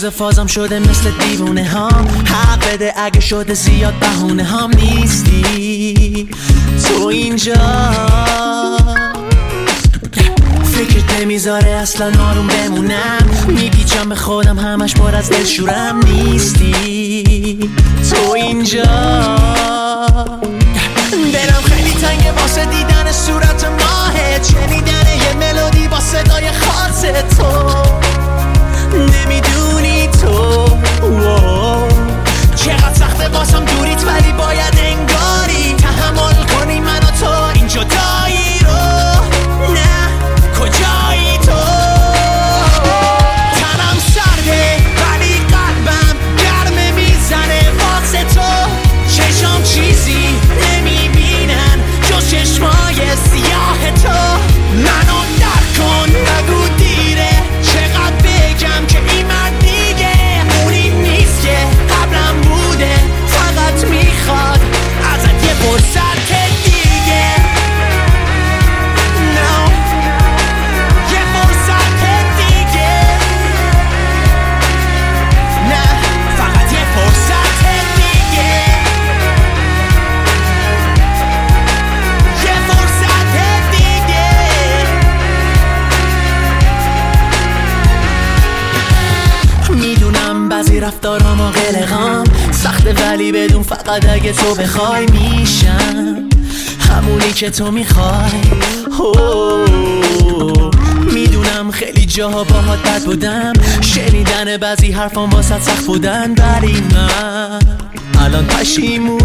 روز فازم شده مثل دیوونه هم. حق بده اگه شده زیاد بهونه هم نیستی تو اینجا. فکرت نمیذاره اصلا آروم بمونم، میپیچم به خودم همش پر از دلشورم. نیستی تو اینجا. دلم خیلی تنگه واسه دیدن صورت ماهت، شنیدن یه ملودی با صدای خاص تو. نمیدونی تو چقدر سخته واسم دوریت، ولی باید انگاری تحمل کنی من و تو این جدایی رو. نه کجایی تو؟ تنم سرده ولی قلبم گرمه میزنه واسه تو. چشم چیزی نمیبینن جز چشمای سیاه تو. منو درک کن نگو دیره، چقدر بگم که این مرد دیگه اونی نیست که قبلم بوده. فقط میخواد ازت یه فرصت دیگه. No. یه فرصت دیگه. نه فقط یه فرصت دیگه. یه فرصت دیگه. میدونم بعضی رفتارام و قلقام سخته، ولی بدون فقط اگه تو بخوای میشم همونی که تو میخوای. میدونم خیلی جاها باهات بد بودم، شنیدن بعضی حرفام واسه سخت بودن، ولی من الان پشیمونم.